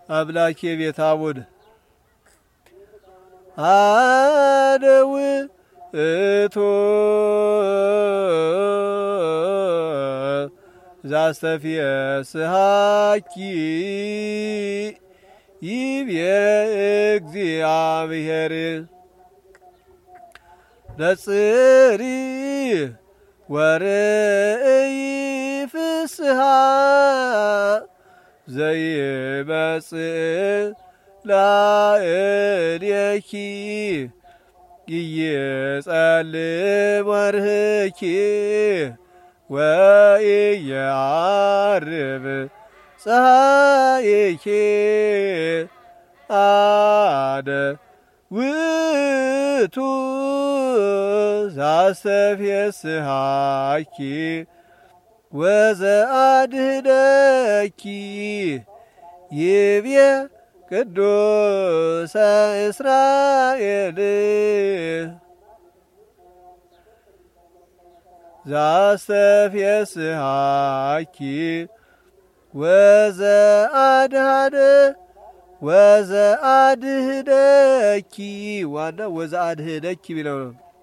አምላኬ ቤት አቡድ አደው እቶ ዛስተፊየስሃኪ ይቤ እግዚአብሔር ነጽሪ ወርእይ ፍስሃ ዘይመጽእ ላዕሌኪ ኢየጸልም ወርህኪ ወኢየዐርብ ፀሐይኪ አደ ውእቱ ዛስተፍስሐኪ ወዘአድኅነኪ ይቤ ቅዱሰ እስራኤል ዛስተፍስሐኪ ወዘአድኅነኪ ዋና ወዘአድኅነኪ ቢለው ነው።